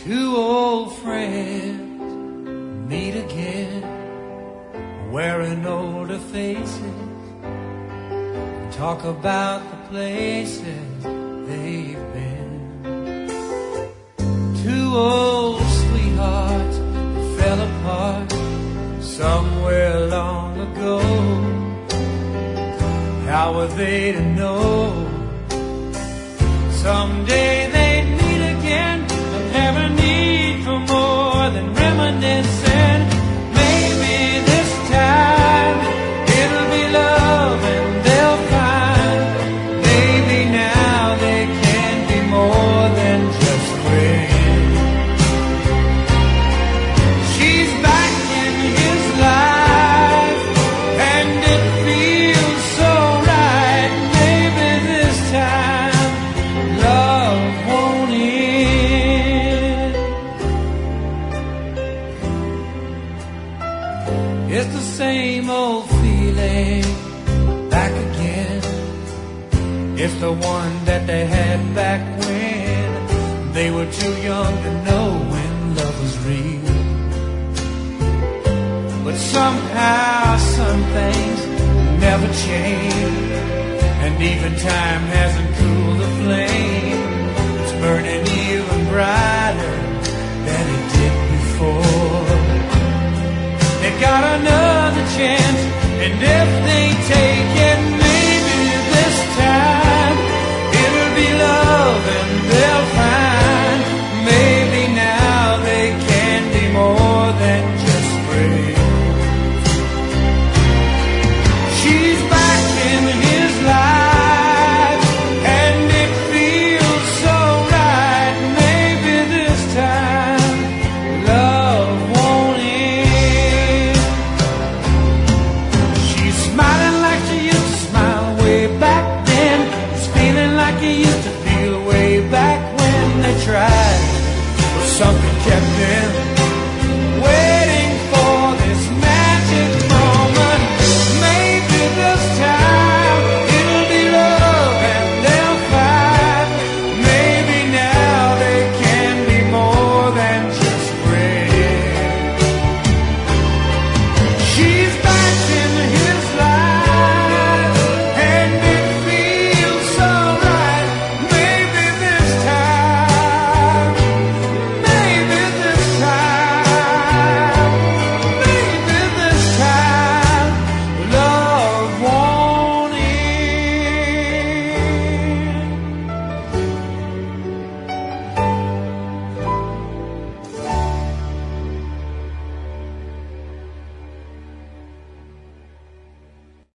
Two old friends meet again, wearing older faces, talk about the places they've been. Two old sweethearts fell apart somewhere long ago. How were they to know someday they'd meet again and have a need for more than reminiscing? Maybe this time it'll be love and they'll find maybe now they can be more than just friends. She's back in his life and it feels so right. Maybe this time love won't end. It's the same old feeling back again. It's the one that they had back when they were too young to know when love was real. But somehow some things never change, and even time hasn't cooled the flame. It's burning even brighter than it did before. They got another chance, and if they take